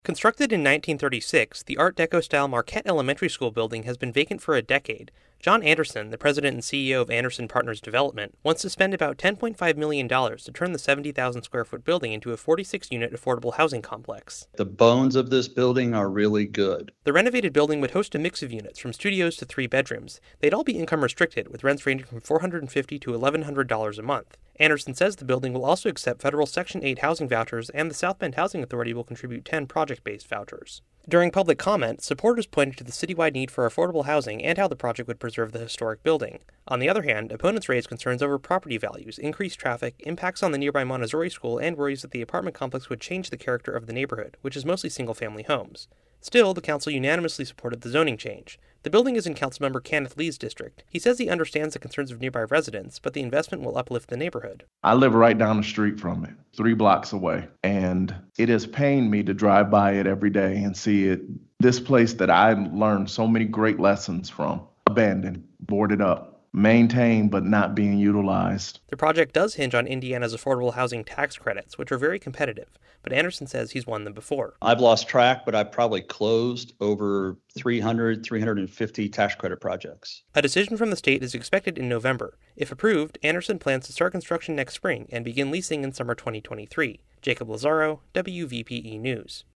Constructed in 1936, the Art Deco-style Marquette Elementary School building has been vacant for a decade. John Anderson, the president and CEO of Anderson Partners Development, wants to spend about $10.5 million to turn the 70,000-square-foot building into a 46-unit affordable housing complex. The bones of this building are really good. The renovated building would host a mix of units, from studios to 3 bedrooms. They'd all be income-restricted, with rents ranging from $450 to $1,100 a month. Anderson says the building will also accept federal Section 8 housing vouchers, and the South Bend Housing Authority will contribute 10 project-based vouchers. During public comment, supporters pointed to the citywide need for affordable housing and how the project would preserve the historic building. On the other hand, opponents raised concerns over property values, increased traffic, impacts on the nearby Montessori school, and worries that the apartment complex would change the character of the neighborhood, which is mostly single-family homes. Still, the council unanimously supported the zoning change. The building is in Councilmember Kenneth Lee's district. He says he understands the concerns of nearby residents, but the investment will uplift the neighborhood. I live right down the street from it, 3 blocks away, and it has pained me to drive by it every day and see it. This place that I learned so many great lessons from, abandoned, boarded up, maintained but not being utilized. The project does hinge on Indiana's affordable housing tax credits, which are very competitive, but Anderson says he's won them before. I've lost track, but I've probably closed over 350 tax credit projects. A decision from the state is expected in November. If approved, Anderson plans to start construction next spring and begin leasing in summer 2023. Jacob Lazaro, WVPE News.